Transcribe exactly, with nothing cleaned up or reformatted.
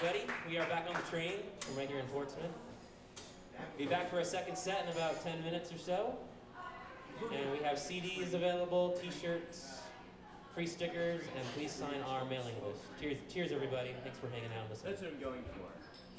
everybody. We are back on the train from right here in Portsmouth. Be back for a second set in about ten minutes or so. And we have C Ds available, t-shirts, free stickers, and please sign our mailing list. Cheers, cheers everybody. Thanks for hanging out with us. That's what I'm going for.